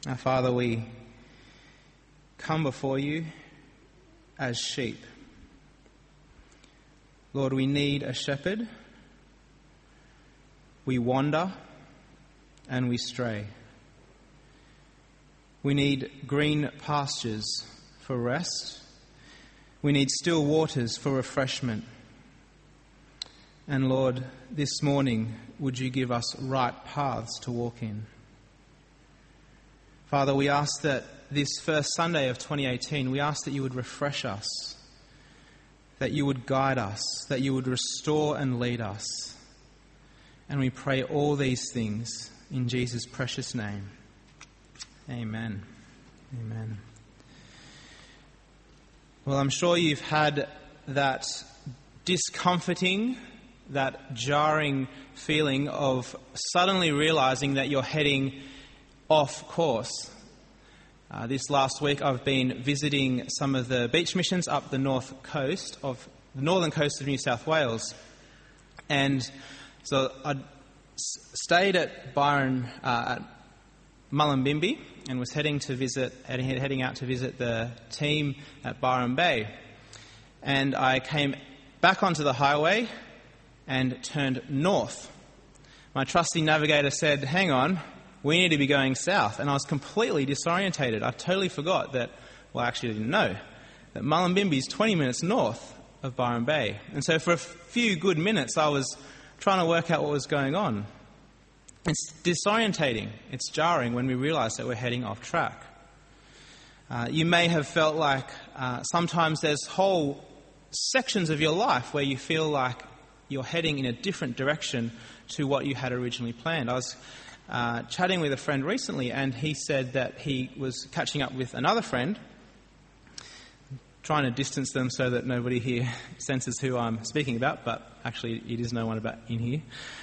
Our Father, we come before you as sheep. Lord, we need a shepherd. We wander and we stray. We need green pastures for rest. We need still waters for refreshment. And Lord, this morning, would you give us right paths to walk in? Father, we ask that this first Sunday of 2018, we ask that you would refresh us, that you would guide us, that you would restore and lead us. And we pray all these things in Jesus' precious name. Amen. Amen. Well, I'm sure you've had that discomforting, that jarring feeling of suddenly realizing that you're heading off course. This last week I've been visiting some of the beach missions up the northern coast of New South Wales. And so I stayed at Byron, at Mullumbimby, and was heading out to visit the team at Byron Bay. And I came back onto the highway and turned north. My trusty navigator said, "Hang on, we need to be going south." And I was completely disorientated. I totally forgot that, well, I actually didn't know, that Mullumbimby is 20 minutes north of Byron Bay. And so for a few good minutes, I was trying to work out what was going on. It's disorientating. It's jarring when we realise that we're heading off track. You may have felt like sometimes there's whole sections of your life where you feel like you're heading in a different direction to what you had originally planned. I was chatting with a friend recently, and he said that he was catching up with another friend, trying to distance them so that nobody here senses who I'm speaking about, but actually it is no one about in here.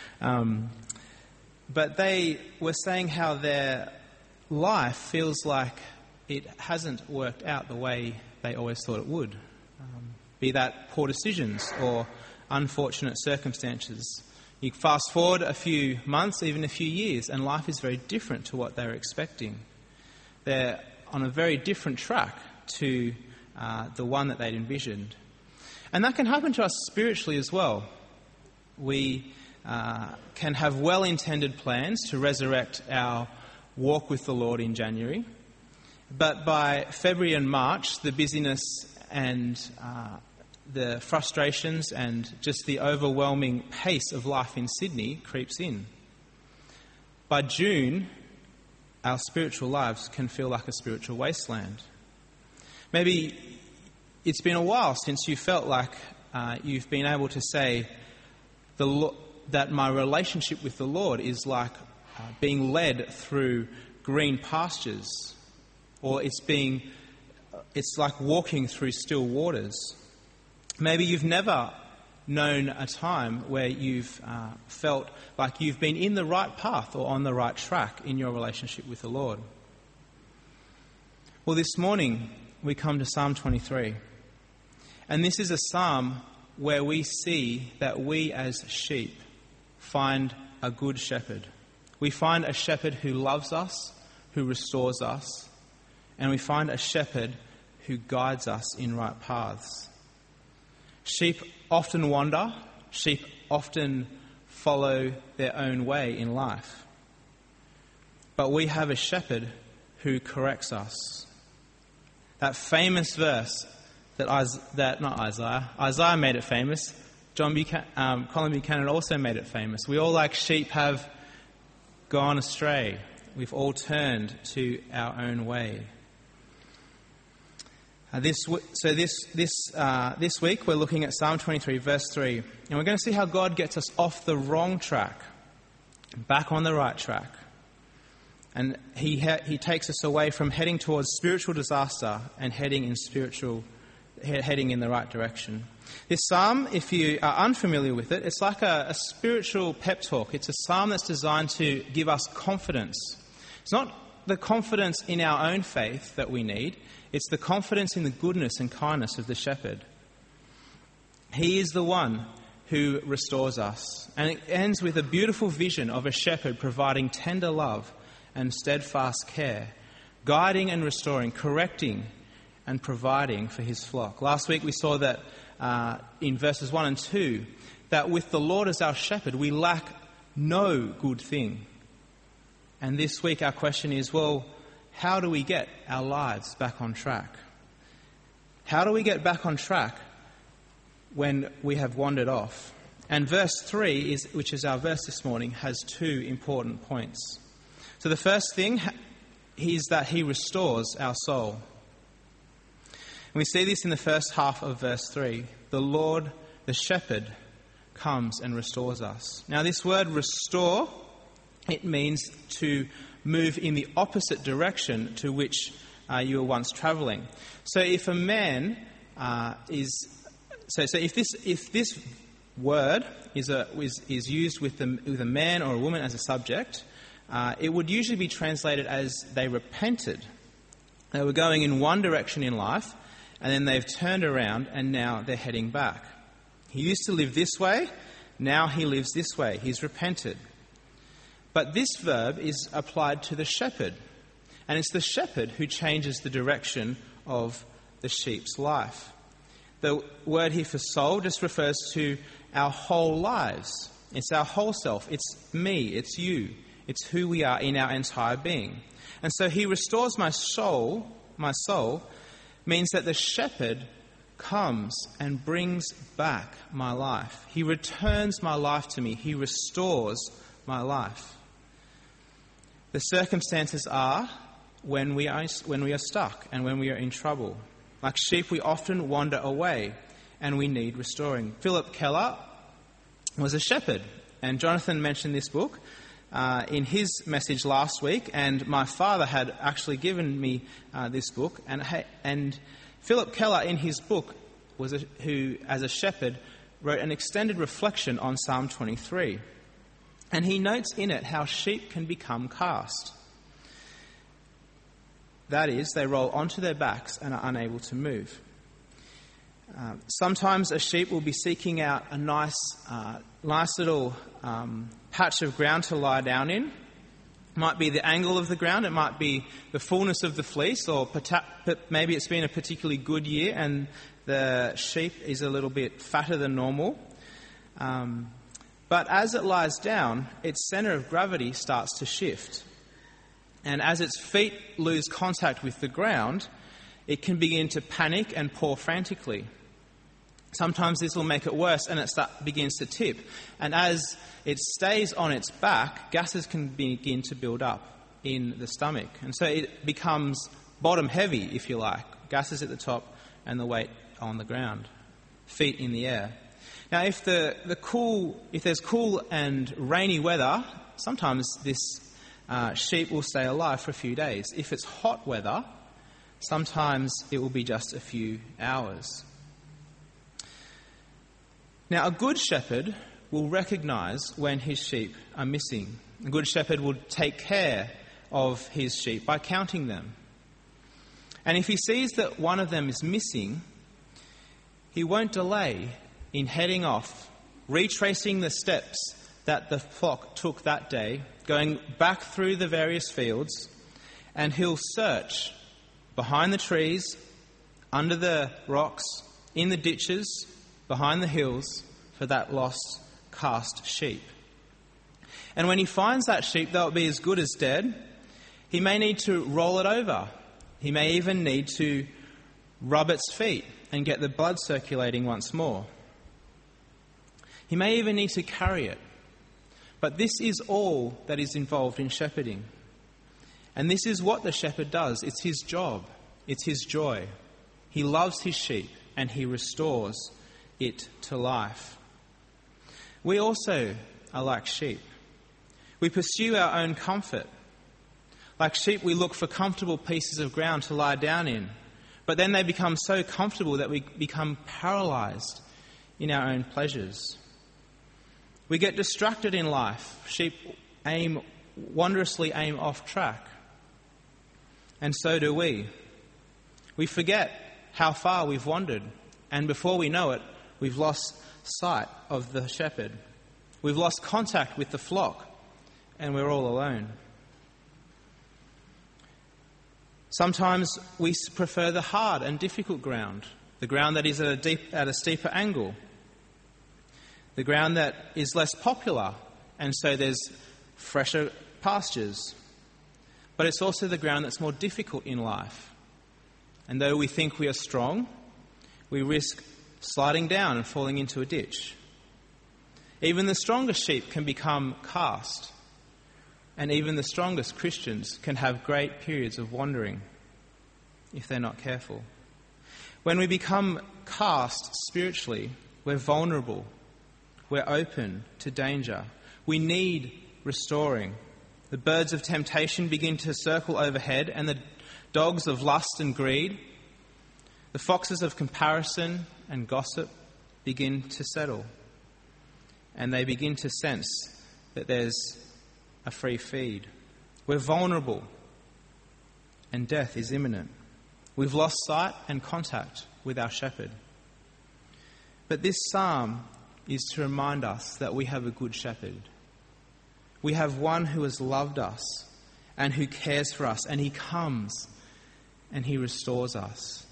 But they were saying how their life feels like it hasn't worked out the way they always thought it would, be that poor decisions or unfortunate circumstances. You fast forward a few months, even a few years, and life is very different to what they were expecting. They're on a very different track to the one that they'd envisioned. And that can happen to us spiritually as well. We can have well-intended plans to resurrect our walk with the Lord in January, but by February and March, the busyness and the frustrations and just the overwhelming pace of life in Sydney creeps in. By June, our spiritual lives can feel like a spiritual wasteland. Maybe it's been a while since you felt like you've been able to say that my relationship with the Lord is like being led through green pastures, or it's like walking through still waters. Maybe you've never known a time where you've felt like you've been in the right path or on the right track in your relationship with the Lord. Well, this morning we come to Psalm 23. And this is a psalm where we see that we as sheep find a good shepherd. We find a shepherd who loves us, who restores us, and we find a shepherd who guides us in right paths. Sheep often wander. Sheep often follow their own way in life. But we have a shepherd who corrects us. That famous verse Isaiah made it famous. Colin Buchanan also made it famous. We all, like sheep, have gone astray. We've all turned to our own way. This week we're looking at Psalm 23, verse 3, and we're going to see how God gets us off the wrong track, back on the right track. And he takes us away from heading towards spiritual disaster and heading in the right direction. This psalm, if you are unfamiliar with it, it's like a spiritual pep talk. It's a psalm that's designed to give us confidence. It's not the confidence in our own faith that we need. It's the confidence in the goodness and kindness of the shepherd. He is the one who restores us. And it ends with a beautiful vision of a shepherd providing tender love and steadfast care, guiding and restoring, correcting and providing for his flock. Last week we saw that in verses 1 and 2, that with the Lord as our shepherd, we lack no good thing. And this week our question is, well, how do we get our lives back on track? How do we get back on track when we have wandered off? And verse 3, which is our verse this morning, has two important points. So the first thing is that he restores our soul. And we see this in the first half of verse 3. The Lord, the shepherd, comes and restores us. Now this word restore, it means to move in the opposite direction to which you were once travelling. So if a man if this word is used with a man or a woman as a subject, it would usually be translated as they repented. They were going in one direction in life, and then they've turned around and now they're heading back. He used to live this way, now he lives this way. He's repented. But this verb is applied to the shepherd, and it's the shepherd who changes the direction of the sheep's life. The word here for soul just refers to our whole lives. It's our whole self. It's me. It's you. It's who we are in our entire being. And so he restores my soul. My soul means that the shepherd comes and brings back my life. He returns my life to me. He restores my life. The circumstances are when we are stuck and when we are in trouble. Like sheep, we often wander away and we need restoring. Philip Keller was a shepherd, and Jonathan mentioned this book in his message last week, and my father had actually given me this book. And Philip Keller, in his book, who as a shepherd wrote an extended reflection on Psalm 23. And he notes in it how sheep can become cast. That is, they roll onto their backs and are unable to move. Sometimes a sheep will be seeking out a nice little patch of ground to lie down in. It might be the angle of the ground, it might be the fullness of the fleece, or maybe it's been a particularly good year and the sheep is a little bit fatter than normal. But as it lies down, its centre of gravity starts to shift. And as its feet lose contact with the ground, it can begin to panic and paw frantically. Sometimes this will make it worse and it begins to tip. And as it stays on its back, gases can begin to build up in the stomach. And so it becomes bottom heavy, if you like. Gases at the top and the weight on the ground. Feet in the air. Now, if there's cool and rainy weather, sometimes this sheep will stay alive for a few days. If it's hot weather, sometimes it will be just a few hours. Now, a good shepherd will recognise when his sheep are missing. A good shepherd will take care of his sheep by counting them. And if he sees that one of them is missing, he won't delay in heading off, retracing the steps that the flock took that day, going back through the various fields, and he'll search behind the trees, under the rocks, in the ditches, behind the hills, for that lost, cast sheep. And when he finds that sheep, though it be as good as dead, he may need to roll it over. He may even need to rub its feet and get the blood circulating once more. He may even need to carry it. But this is all that is involved in shepherding. And this is what the shepherd does. It's his job. It's his joy. He loves his sheep and he restores it to life. We also are like sheep. We pursue our own comfort. Like sheep, we look for comfortable pieces of ground to lie down in. But then they become so comfortable that we become paralysed in our own pleasures. We get distracted in life. Sheep wondrously aim off track. And so do we. We forget how far we've wandered. And before we know it, we've lost sight of the shepherd. We've lost contact with the flock. And we're all alone. Sometimes we prefer the hard and difficult ground, the ground that is at a steeper angle, the ground that is less popular, and so there's fresher pastures. But it's also the ground that's more difficult in life. And though we think we are strong, we risk sliding down and falling into a ditch. Even the strongest sheep can become cast, and even the strongest Christians can have great periods of wandering if they're not careful. When we become cast spiritually, we're vulnerable, we're open to danger. We need restoring. The birds of temptation begin to circle overhead, and the dogs of lust and greed, the foxes of comparison and gossip begin to settle. And they begin to sense that there's a free feed. We're vulnerable, and death is imminent. We've lost sight and contact with our shepherd. But this psalm is to remind us that we have a good shepherd. We have one who has loved us and who cares for us, and he comes and he restores us.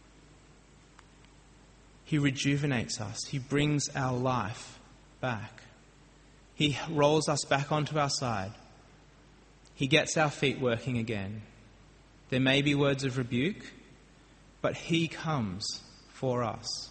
He rejuvenates us. He brings our life back. He rolls us back onto our side. He gets our feet working again. There may be words of rebuke, but he comes for us.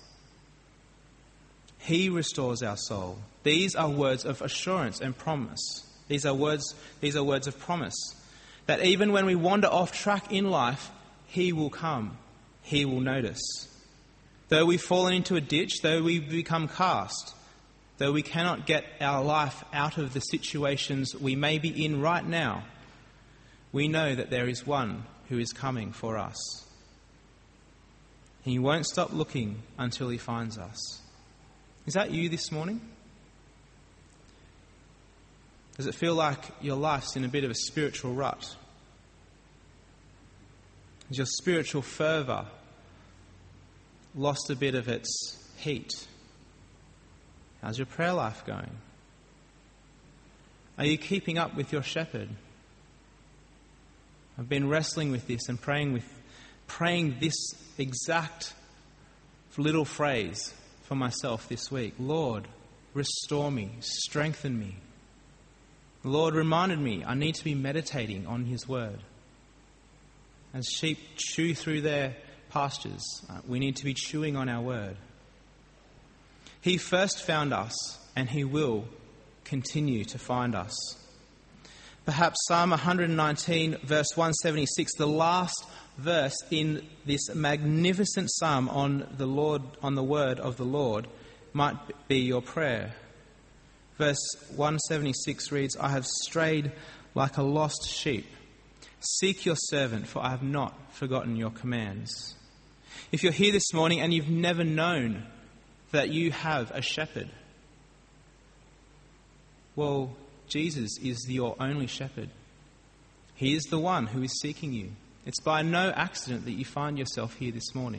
He restores our soul. These are words of assurance and promise. These are words of promise. That even when we wander off track in life, he will come. He will notice. Though we've fallen into a ditch, though we become cast, though we cannot get our life out of the situations we may be in right now, we know that there is one who is coming for us. He won't stop looking until he finds us. Is that you this morning? Does it feel like your life's in a bit of a spiritual rut? Has your spiritual fervour lost a bit of its heat? How's your prayer life going? Are you keeping up with your shepherd? I've been wrestling with this and praying this exact little phrase for myself this week. Lord, restore me, strengthen me. The Lord reminded me I need to be meditating on his word. As sheep chew through their pastures, we need to be chewing on our word. He first found us, and he will continue to find us. Perhaps Psalm 119, verse 176, the last verse in this magnificent psalm on the word of the Lord, might be your prayer. Verse 176 reads, I have strayed like a lost sheep. Seek your servant, for I have not forgotten your commands. If you're here this morning and you've never known that you have a shepherd, well, Jesus is your only shepherd. He is the one who is seeking you. It's by no accident that you find yourself here this morning.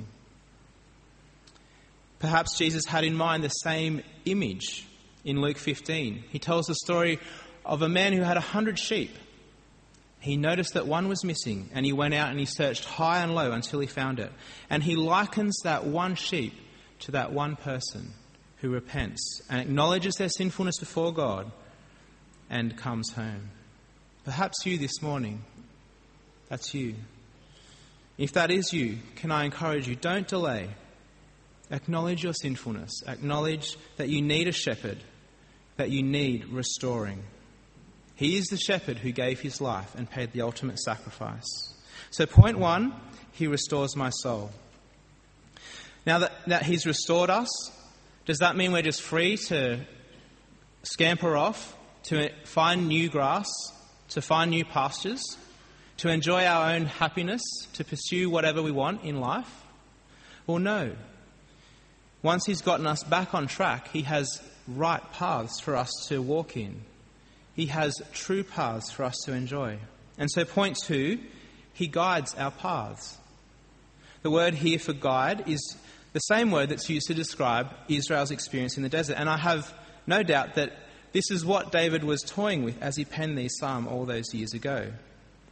Perhaps Jesus had in mind the same image in Luke 15. He tells the story of a man who had 100 sheep. He noticed that one was missing, and he went out and he searched high and low until he found it. And he likens that one sheep to that one person who repents and acknowledges their sinfulness before God and comes home. Perhaps you this morning, that's you. If that is you, can I encourage you, don't delay. Acknowledge your sinfulness. Acknowledge that you need a shepherd, that you need restoring. He is the shepherd who gave his life and paid the ultimate sacrifice. So point one, he restores my soul. Now that he's restored us, does that mean we're just free to scamper off, to find new grass, to find new pastures, to enjoy our own happiness, to pursue whatever we want in life? Well, no. Once he's gotten us back on track, he has right paths for us to walk in. He has true paths for us to enjoy. And so point two, he guides our paths. The word here for guide is the same word that's used to describe Israel's experience in the desert. And I have no doubt that this is what David was toying with as he penned this psalm all those years ago.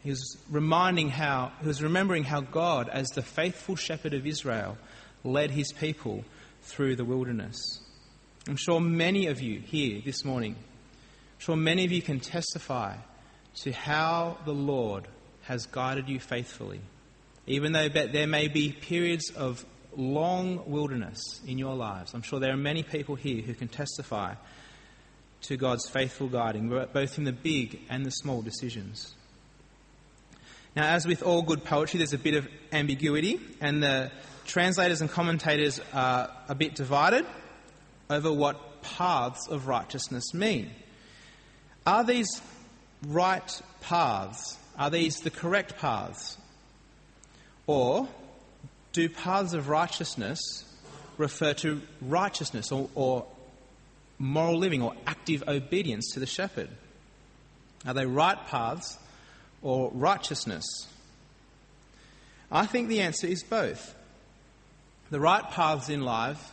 He was remembering how God, as the faithful shepherd of Israel, led his people through the wilderness. I'm sure many of you here this morning, many of you can testify to how the Lord has guided you faithfully. Even though there may be periods of long wilderness in your lives, I'm sure there are many people here who can testify to God's faithful guiding, both in the big and the small decisions. Now, as with all good poetry, there's a bit of ambiguity, and the translators and commentators are a bit divided over what paths of righteousness mean. Are these right paths? Are these the correct paths? Or do paths of righteousness refer to righteousness or moral living or active obedience to the shepherd? Are they right paths or righteousness? I think the answer is both. The right paths in life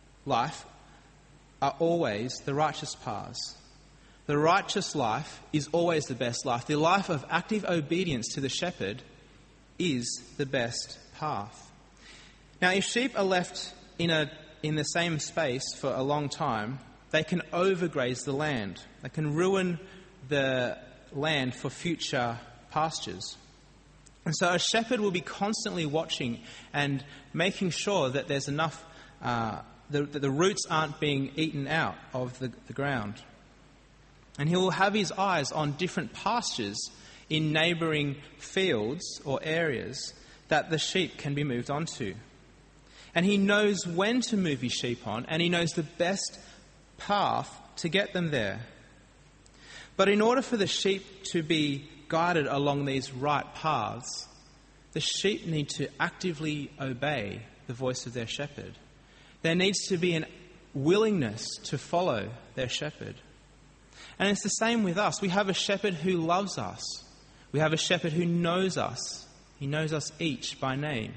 are always the righteous paths. The righteous life is always the best life. The life of active obedience to the shepherd is the best path. Now, if sheep are left in the same space for a long time, they can overgraze the land. They can ruin the land for future pastures. And so a shepherd will be constantly watching and making sure that there's enough, that the roots aren't being eaten out of the ground. And he will have his eyes on different pastures in neighbouring fields or areas that the sheep can be moved onto. And he knows when to move his sheep on, and he knows the best path to get them there. But in order for the sheep to be guided along these right paths, the sheep need to actively obey the voice of their shepherd. There needs to be a willingness to follow their shepherd. And it's the same with us. We have a shepherd who loves us. We have a shepherd who knows us. He knows us each by name.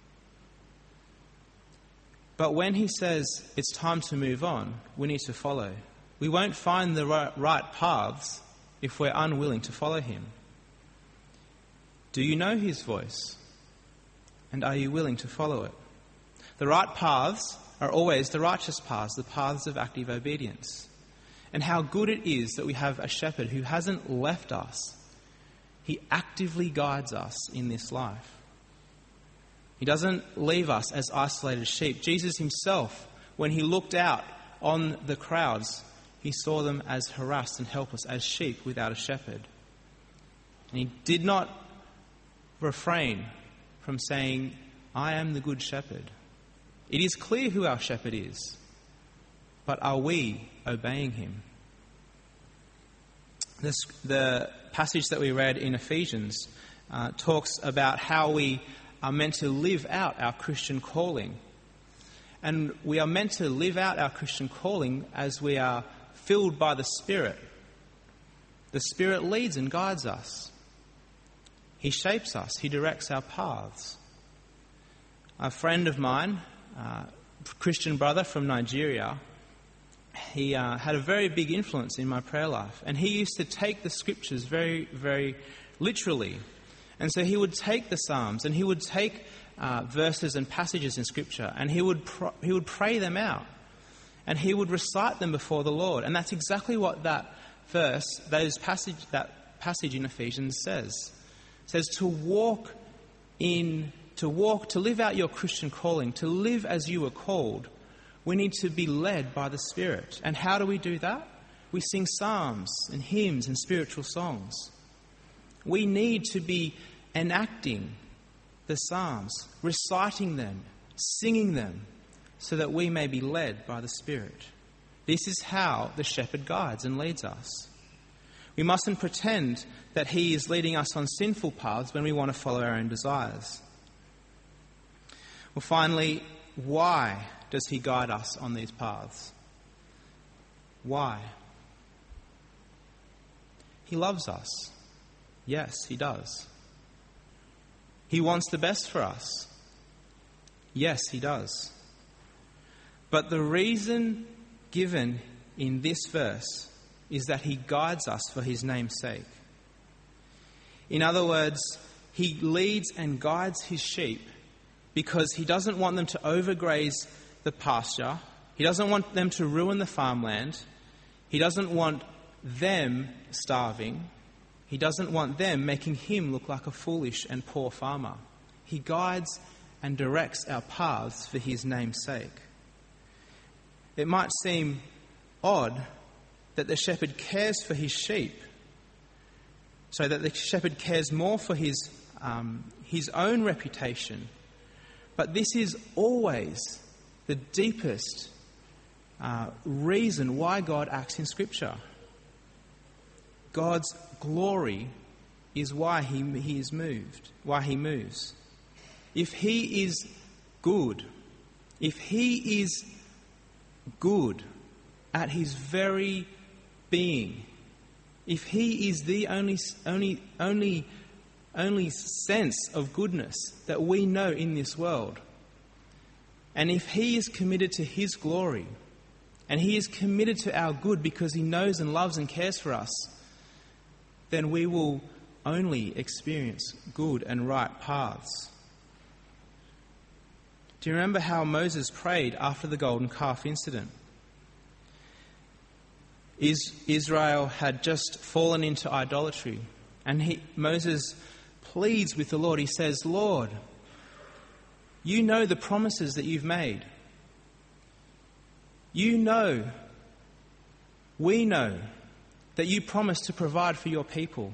But when he says it's time to move on, we need to follow. We won't find the right paths if we're unwilling to follow him. Do you know his voice? And are you willing to follow it? The right paths are always the righteous paths, the paths of active obedience. And how good it is that we have a shepherd who hasn't left us. He actively guides us in this life. He doesn't leave us as isolated sheep. Jesus himself, when he looked out on the crowds, he saw them as harassed and helpless, as sheep without a shepherd. And he did not refrain from saying, I am the good shepherd. It is clear who our shepherd is, but are we obeying him? The passage that we read in Ephesians talks about how we are meant to live out our Christian calling. And we are meant to live out our Christian calling as we are filled by the Spirit. The Spirit leads and guides us. He shapes us. He directs our paths. A friend of mine, a Christian brother from Nigeria, he had a very big influence in my prayer life. And he used to take the scriptures very, very literally. And so he would take the Psalms and he would take verses and passages in Scripture and he would pray them out. And he would recite them before the Lord. And that's exactly what that passage in Ephesians says. It says to live out your Christian calling, to live as you were called, we need to be led by the Spirit. And how do we do that? We sing psalms and hymns and spiritual songs. We need to be enacting the psalms, reciting them, singing them, so that we may be led by the Spirit. This is how the shepherd guides and leads us. We mustn't pretend that he is leading us on sinful paths when we want to follow our own desires. Well, finally, why does he guide us on these paths? Why? He loves us. Yes, he does. He wants the best for us. Yes, he does. But the reason given in this verse is that he guides us for his name's sake. In other words, he leads and guides his sheep because he doesn't want them to overgraze the pasture. He doesn't want them to ruin the farmland. He doesn't want them starving. He doesn't want them making him look like a foolish and poor farmer. He guides and directs our paths for his name's sake. It might seem odd that the shepherd cares for his sheep, so that the shepherd cares more for his own reputation. But this is always the deepest reason why God acts in Scripture. God's glory is why he is moved, why he moves. If he is good at his very being, if he is the only sense of goodness that we know in this world, and if he is committed to his glory, and he is committed to our good because he knows and loves and cares for us, then we will only experience good and right paths. Do you remember how Moses prayed after the golden calf incident? Israel had just fallen into idolatry, and Moses pleads with the Lord. He says, Lord, you know the promises that you've made. You know, we know that you promised to provide for your people.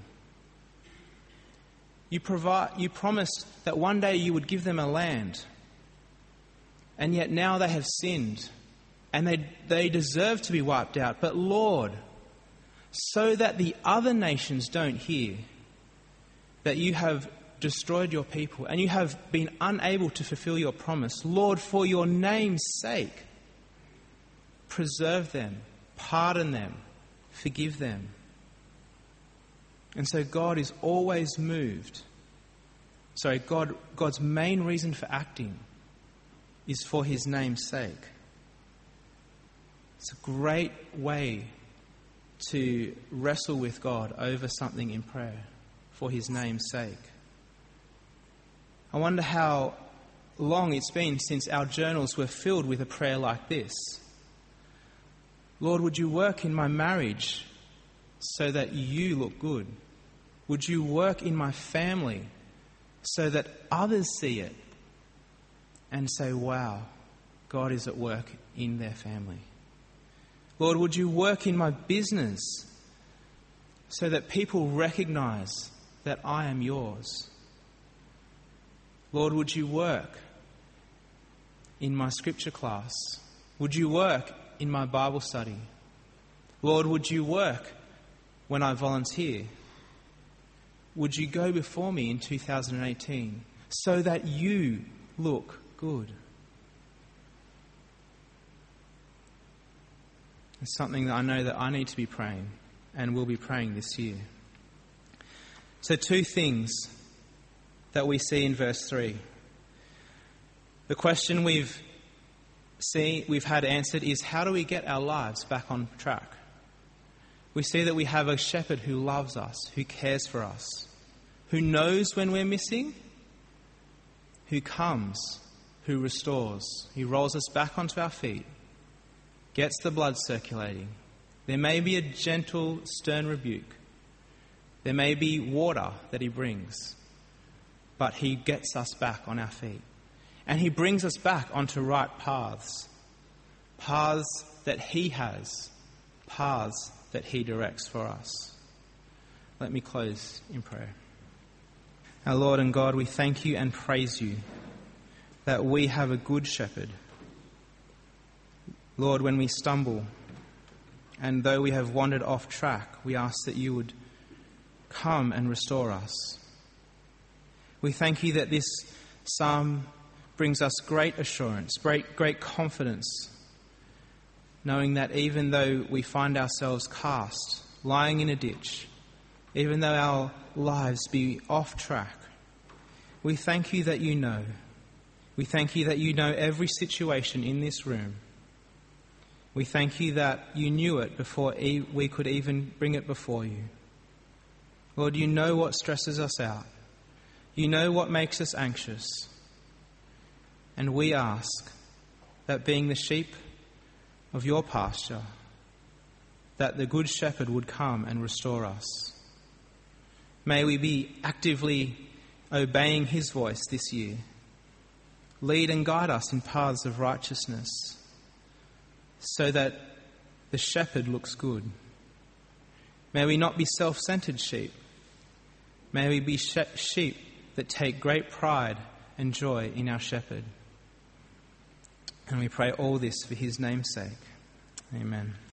You promised that one day you would give them a land. And yet now they have sinned and they deserve to be wiped out. But Lord, so that the other nations don't hear that you have destroyed your people and you have been unable to fulfill your promise, Lord, for your name's sake, preserve them, pardon them, forgive them. And so God is always moved. God's main reason for acting is for his name's sake. It's a great way to wrestle with God over something in prayer for his name's sake. I wonder how long it's been since our journals were filled with a prayer like this. Lord, would you work in my marriage so that you look good? Would you work in my family so that others see it and say, wow, God is at work in their family? Lord, would you work in my business so that people recognize that I am yours? Lord, would you work in my scripture class? Would you work in my Bible study? Lord, would you work when I volunteer? Would you go before me in 2018 so that you look good? It's something that I know that I need to be praying and will be praying this year. So 2 things that we see in verse 3. The question we've had answered is, how do we get our lives back on track? We see that we have a shepherd who loves us, who cares for us, who knows when we're missing, who comes, who restores. He rolls us back onto our feet, gets the blood circulating. There may be a gentle, stern rebuke. There may be water that he brings, but he gets us back on our feet. And he brings us back onto right paths. Paths that he has. Paths that he directs for us. Let me close in prayer. Our Lord and God, we thank you and praise you that we have a good shepherd. Lord, when we stumble, and though we have wandered off track, we ask that you would come and restore us. We thank you that this psalm brings us great assurance, great confidence, knowing that even though we find ourselves cast, lying in a ditch, even though our lives be off track, we thank you that you know. We thank you that you know every situation in this room. We thank you that you knew it before we could even bring it before you. Lord, you know what stresses us out. You know what makes us anxious. And we ask that being the sheep of your pasture, that the Good Shepherd would come and restore us. May we be actively obeying his voice this year. Lead and guide us in paths of righteousness so that the shepherd looks good. May we not be self-centered sheep. May we be sheep that take great pride and joy in our shepherd. And we pray all this for his name's sake. Amen.